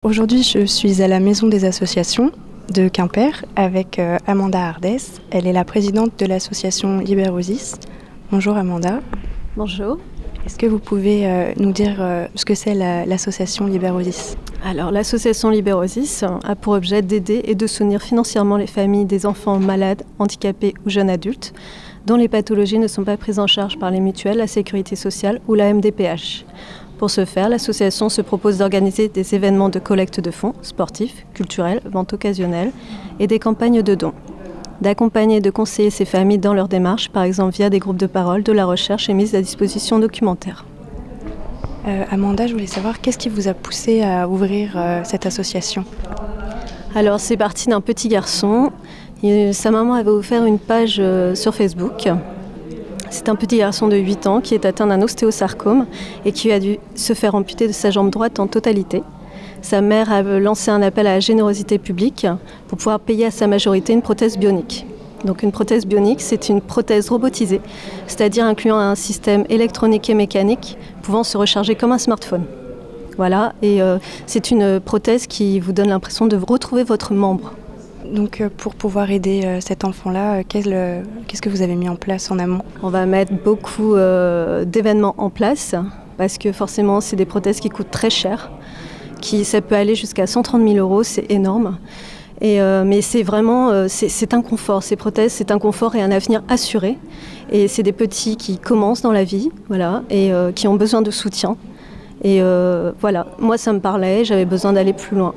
Aujourd'hui, je suis à la Maison des associations de Quimper avec Amanda Ardès. Elle est la présidente de l'association Libérosis. Bonjour Amanda. Bonjour. Est-ce que vous pouvez nous dire ce que c'est l'association Libérosis ? Alors, l'association Libérosis a pour objet d'aider et de soutenir financièrement les familles des enfants malades, handicapés ou jeunes adultes dont les pathologies ne sont pas prises en charge par les mutuelles, la sécurité sociale ou la MDPH. Pour ce faire, l'association se propose d'organiser des événements de collecte de fonds sportifs, culturels, ventes occasionnelles et des campagnes de dons. D'accompagner et de conseiller ces familles dans leur démarche, par exemple via des groupes de parole, de la recherche et mise à disposition documentaire. Amanda, je voulais savoir, qu'est-ce qui vous a poussé à ouvrir cette association ? Alors, c'est parti d'un petit garçon. Sa maman avait offert une page sur Facebook. C'est un petit garçon de 8 ans qui est atteint d'un ostéosarcome et qui a dû se faire amputer de sa jambe droite en totalité. Sa mère a lancé un appel à la générosité publique pour pouvoir payer à sa majorité une prothèse bionique. Donc une prothèse bionique, c'est une prothèse robotisée, c'est-à-dire incluant un système électronique et mécanique pouvant se recharger comme un smartphone. Voilà, et c'est une prothèse qui vous donne l'impression de retrouver votre membre. Donc pour pouvoir aider cet enfant-là, qu'est-ce que vous avez mis en place en amont ? On va mettre beaucoup d'événements en place parce que forcément c'est des prothèses qui coûtent très cher. Ça peut aller jusqu'à 130 000 €, c'est énorme. Mais c'est vraiment c'est un confort, ces prothèses, c'est un confort et un avenir assuré. Et c'est des petits qui commencent dans la vie, voilà, et qui ont besoin de soutien. Et voilà, moi ça me parlait, j'avais besoin d'aller plus loin.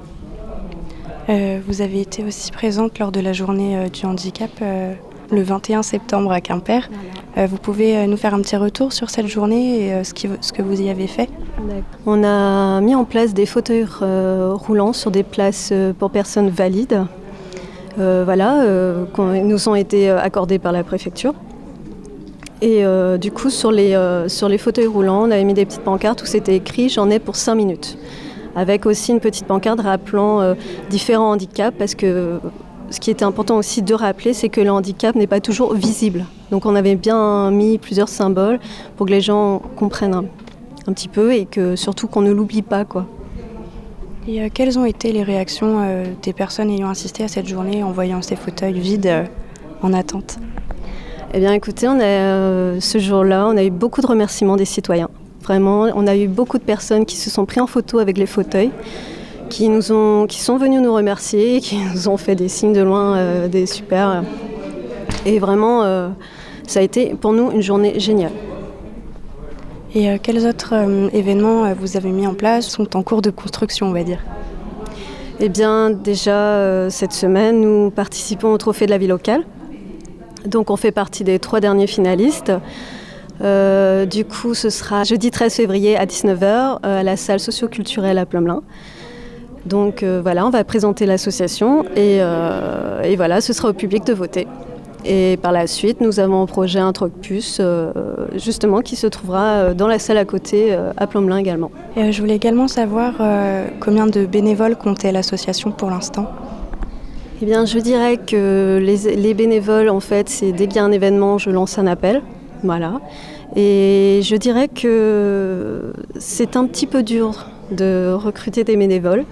Vous avez été aussi présente lors de la journée du handicap le 21 septembre à Quimper. Vous pouvez nous faire un petit retour sur cette journée et ce que vous y avez fait ? On a mis en place des fauteuils roulants sur des places pour personnes valides, qui nous ont été accordés par la préfecture. Et du coup, sur les fauteuils roulants, on avait mis des petites pancartes où c'était écrit « J'en ai pour 5 minutes ». Avec aussi une petite pancarte rappelant différents handicaps, parce que ce qui était important aussi de rappeler, c'est que le handicap n'est pas toujours visible. Donc on avait bien mis plusieurs symboles pour que les gens comprennent un petit peu et que surtout qu'on ne l'oublie pas, quoi. Et quelles ont été les réactions des personnes ayant assisté à cette journée en voyant ces fauteuils vides en attente ? Eh bien écoutez, ce jour-là, on a eu beaucoup de remerciements des citoyens. Vraiment, on a eu beaucoup de personnes qui se sont pris en photo avec les fauteuils, qui sont venus nous remercier, qui nous ont fait des signes de loin, des super. Et vraiment, ça a été pour nous une journée géniale. Et quels autres événements vous avez mis en place sont en cours de construction, on va dire ? Eh bien, déjà, cette semaine, nous participons au Trophée de la vie locale. Donc, on fait partie des 3 derniers finalistes. Du coup, ce sera jeudi 13 février à 19h à la salle socio-culturelle à Plomblin. Donc voilà, on va présenter l'association et voilà, ce sera au public de voter. Et par la suite, nous avons en projet un troc-puce justement qui se trouvera dans la salle à côté à Plomblin également. Et je voulais également savoir combien de bénévoles comptait l'association pour l'instant ? Eh bien, je dirais que les bénévoles, en fait, c'est dès qu'il y a un événement, je lance un appel. Voilà. Et je dirais que c'est un petit peu dur de recruter des bénévoles.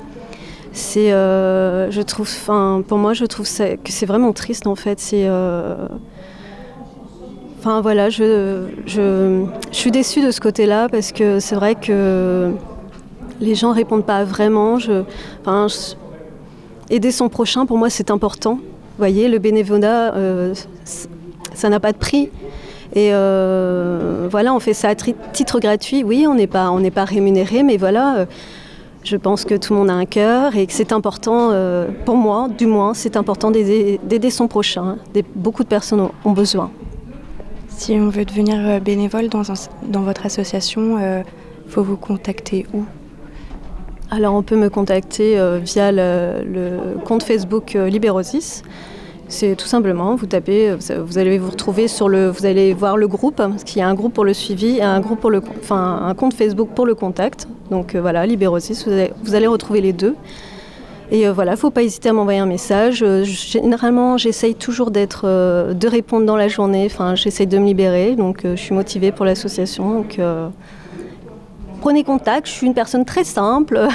Pour moi, je trouve que c'est vraiment triste en fait. Je suis déçue de ce côté-là parce que c'est vrai que les gens répondent pas vraiment. Aider son prochain, pour moi, c'est important. Vous voyez, le bénévolat, ça n'a pas de prix. Et voilà, on fait ça à titre gratuit. Oui, on n'est pas rémunéré, mais voilà, je pense que tout le monde a un cœur et que c'est important, pour moi, du moins, c'est important d'aider son prochain. Beaucoup de personnes ont besoin. Si on veut devenir bénévole dans votre association, faut vous contacter où ? Alors, on peut me contacter via le compte Facebook Libérosis. C'est tout simplement, vous tapez, vous allez vous retrouver vous allez voir le groupe, parce qu'il y a un groupe pour le suivi et un compte Facebook pour le contact. Donc voilà, Libérosis, vous allez retrouver les deux. Et voilà, faut pas hésiter à m'envoyer un message. Généralement, j'essaye toujours de répondre dans la journée. Enfin, j'essaye de me libérer, donc je suis motivée pour l'association. Donc prenez contact, je suis une personne très simple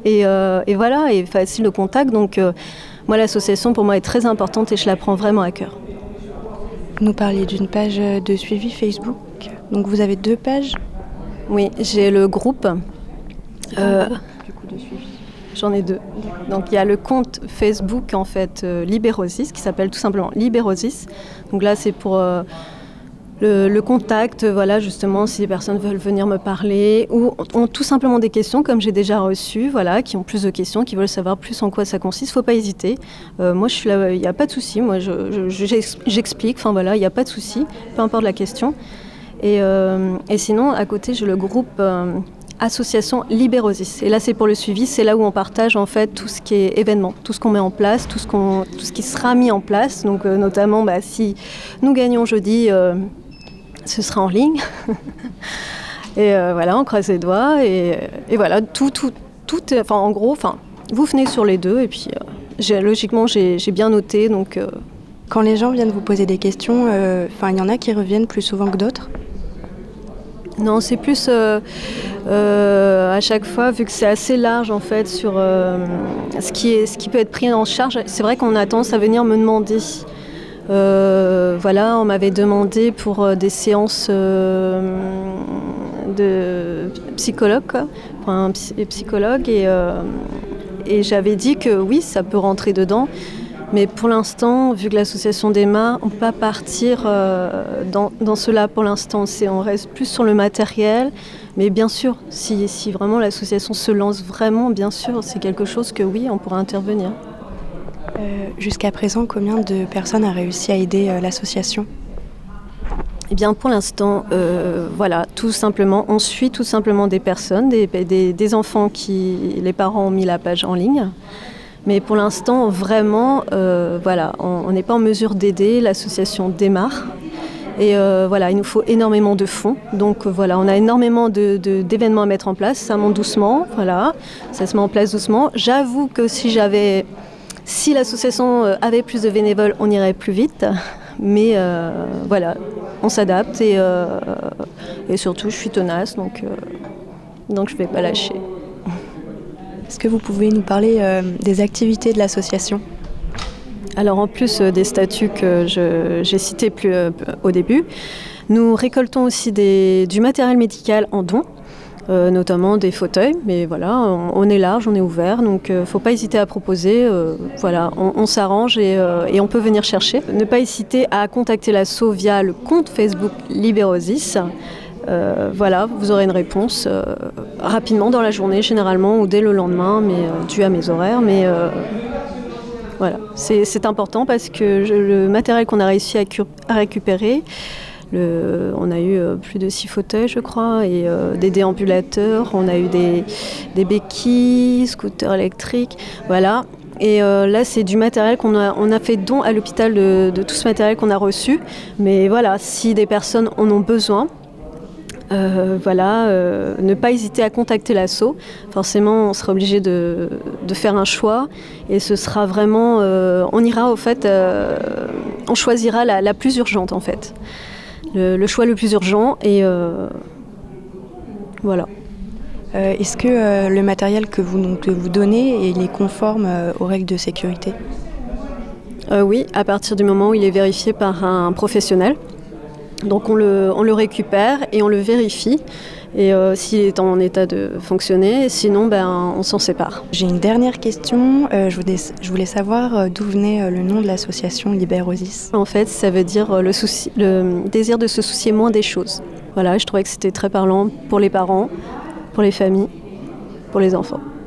et voilà, et facile de contact. Donc moi, l'association pour moi est très importante et je la prends vraiment à cœur. Vous nous parliez d'une page de suivi Facebook. Donc vous avez 2 pages. Oui, j'ai le groupe. Du coup, de suivi. J'en ai 2. Donc il y a le compte Facebook en fait Libérosis qui s'appelle tout simplement Libérosis. Donc là c'est pour le contact, voilà, justement si les personnes veulent venir me parler ou ont tout simplement des questions comme j'ai déjà reçu, voilà, qui ont plus de questions, qui veulent savoir plus en quoi ça consiste. Faut pas hésiter. Moi je suis là, il n'y a pas de souci. Moi j'explique. Enfin voilà, il n'y a pas de souci, peu importe la question. Et sinon à côté j'ai le groupe association Libérosis. Et là, c'est pour le suivi. C'est là où on partage en fait tout ce qui est événement, tout ce qu'on met en place, tout ce qui sera mis en place. Donc, notamment, si nous gagnons jeudi, ce sera en ligne. Et voilà, on croise les doigts. Et voilà, tout. Enfin, en gros, vous venez sur les 2. Et puis, logiquement, j'ai bien noté. Donc, Quand les gens viennent vous poser des questions, il y en a qui reviennent plus souvent que d'autres. Non, c'est plus à chaque fois, vu que c'est assez large en fait sur ce qui peut être pris en charge. C'est vrai qu'on a tendance à venir me demander. Voilà, on m'avait demandé pour des séances de psychologue, quoi, pour un psychologue, et j'avais dit que oui, ça peut rentrer dedans. Mais pour l'instant, vu que l'association démarre, on ne peut pas partir dans cela pour l'instant. On reste plus sur le matériel. Mais bien sûr, si vraiment l'association se lance vraiment, bien sûr, c'est quelque chose que oui, on pourra intervenir. Jusqu'à présent, combien de personnes a réussi à aider l'association ? Eh bien, pour l'instant, voilà, tout simplement, on suit tout simplement des personnes, des enfants les parents ont mis la page en ligne. Mais pour l'instant, vraiment, voilà, on n'est pas en mesure d'aider. L'association démarre. Et voilà, il nous faut énormément de fonds. Donc voilà, on a énormément d'événements à mettre en place. Ça monte doucement, voilà, ça se met en place doucement. J'avoue que si l'association avait plus de bénévoles, on irait plus vite. Mais voilà, on s'adapte et surtout, je suis tenace, donc je ne vais pas lâcher. Est-ce que vous pouvez nous parler des activités de l'association ? Alors en plus des statuts que j'ai cités au début, nous récoltons aussi du matériel médical en don, notamment des fauteuils. Mais voilà, on est large, on est ouvert, donc il ne faut pas hésiter à proposer. Voilà, on s'arrange et on peut venir chercher. Ne pas hésiter à contacter l'asso via le compte Facebook Libérosis. Voilà, vous aurez une réponse rapidement dans la journée généralement ou dès le lendemain, mais dû à mes horaires. Mais voilà, c'est important parce que le matériel qu'on a réussi à récupérer, on a eu plus de 6 fauteuils, je crois, et des déambulateurs, on a eu des béquilles, scooters électriques, voilà. Et là, c'est du matériel on a fait don à l'hôpital de tout ce matériel qu'on a reçu. Mais voilà, si des personnes en ont besoin, voilà, ne pas hésiter à contacter l'asso. Forcément, on sera obligé de faire un choix et ce sera vraiment, on ira au fait, on choisira la plus urgente en fait, le choix le plus urgent et voilà. Est-ce que le matériel que vous donnez, il est conforme aux règles de sécurité ? Oui, à partir du moment où il est vérifié par un professionnel. Donc on le récupère et on le vérifie, et s'il est en état de fonctionner, sinon on s'en sépare. J'ai une dernière question, je voulais savoir d'où venait le nom de l'association Libérosis. En fait, ça veut dire le désir de se soucier moins des choses. Voilà, je trouvais que c'était très parlant pour les parents, pour les familles, pour les enfants.